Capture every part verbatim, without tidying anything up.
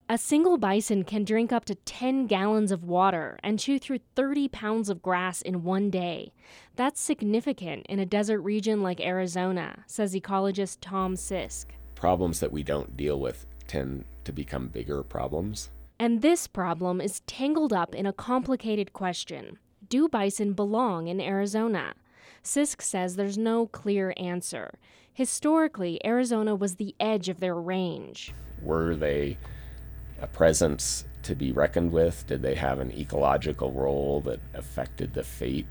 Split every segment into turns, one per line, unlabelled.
A single bison can drink up to ten gallons of water and chew through thirty pounds of grass in one day. That's significant in a desert region like Arizona, says ecologist Tom Sisk.
Problems that we don't deal with tend to become bigger problems.
And this problem is tangled up in a complicated question. Do bison belong in Arizona? Sisk says there's no clear answer. Historically, Arizona was the edge of their range.
Were they a presence to be reckoned with? Did they have an ecological role that affected the fate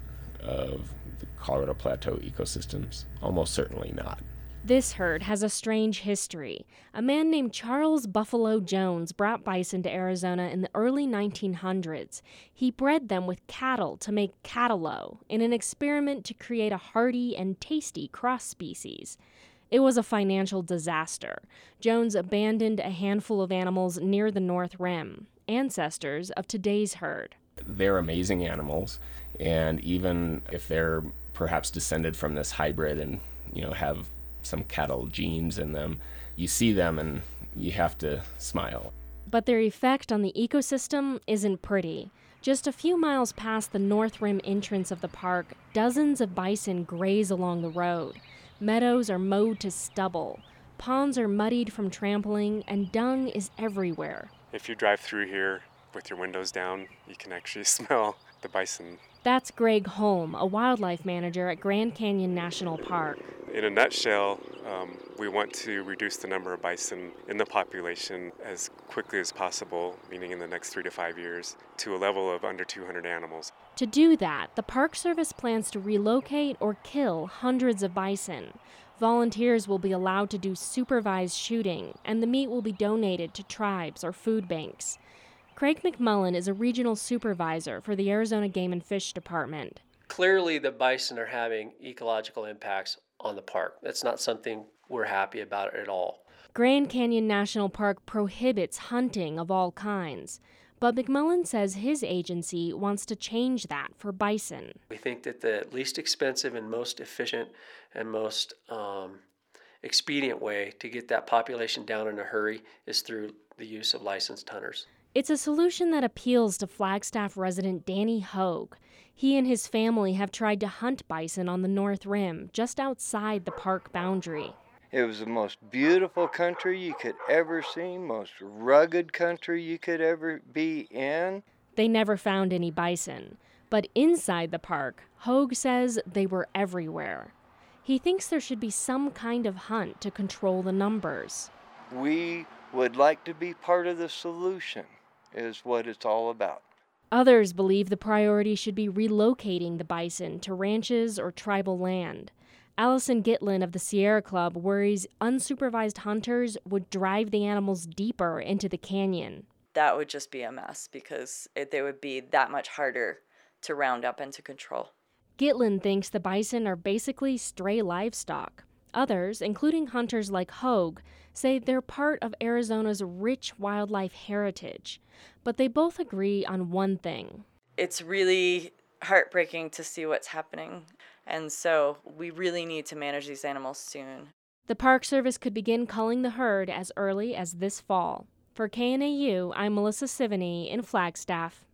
of the Colorado Plateau ecosystems? Almost certainly not.
This herd has a strange history. A man named Charles Buffalo Jones brought bison to Arizona in the early nineteen hundreds. He bred them with cattle to make Catalo in an experiment to create a hardy and tasty cross species. It was a financial disaster. Jones abandoned a handful of animals near the North Rim, ancestors of today's herd.
They're amazing animals, and even if they're perhaps descended from this hybrid and, you know, have some cattle genes in them, you see them and you have to smile.
But their effect on the ecosystem isn't pretty. Just a few miles past the North Rim entrance of the park, dozens of bison graze along the road. Meadows are mowed to stubble. Ponds are muddied from trampling, and dung is everywhere.
If you drive through here with your windows down, you can actually smell the bison.
That's Greg Holm, a wildlife manager at Grand Canyon National Park.
In a nutshell, um, we want to reduce the number of bison in the population as quickly as possible, meaning in the next three to five years, to a level of under two hundred animals.
To do that, the Park Service plans to relocate or kill hundreds of bison. Volunteers will be allowed to do supervised shooting, and the meat will be donated to tribes or food banks. Craig McMullen is a regional supervisor for the Arizona Game and Fish Department.
Clearly, the bison are having ecological impacts on the park. That's not something we're happy about at all.
Grand Canyon National Park prohibits hunting of all kinds, but McMullen says his agency wants to change that for bison.
We think that the least expensive and most efficient and most um, expedient way to get that population down in a hurry is through the use of licensed hunters.
It's a solution that appeals to Flagstaff resident Danny Hogue. He and his family have tried to hunt bison on the North Rim, just outside the park boundary.
It was the most beautiful country you could ever see, most rugged country you could ever be in.
They never found any bison, but inside the park, Hogue says they were everywhere. He thinks there should be some kind of hunt to control the numbers.
We would like to be part of the solution, is what it's all about.
Others believe the priority should be relocating the bison to ranches or tribal land. Allison Gitlin of the Sierra Club worries unsupervised hunters would drive the animals deeper into the canyon.
That would just be a mess because it, they would be that much harder to round up and to control.
Gitlin thinks the bison are basically stray livestock. Others, including hunters like Hogue, say they're part of Arizona's rich wildlife heritage. But they both agree on one thing.
It's really heartbreaking to see what's happening, and so we really need to manage these animals soon.
The Park Service could begin culling the herd as early as this fall. For K N A U, I'm Melissa Sivany in Flagstaff.